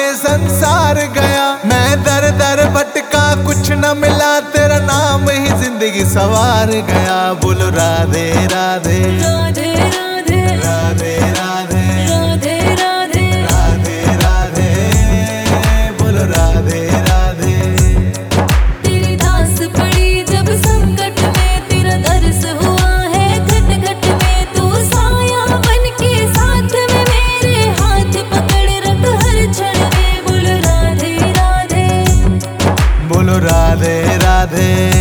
संसार गया। मैं दर दर भटका कुछ न मिला, तेरा नाम ही जिंदगी सवार गया। बोलो राधे राधे राधे राधे राधे राधे राधे राधे राधे राधे, बोलो राधे राधे। तेरी दास पड़ी जब संकट में, तेरा दर्श हुआ है घट घट में। तू साया बन के साथ में, मेरे हाथ पकड़ रख हर क्षण में। बोलो राधे राधे बोलो राधे राधे।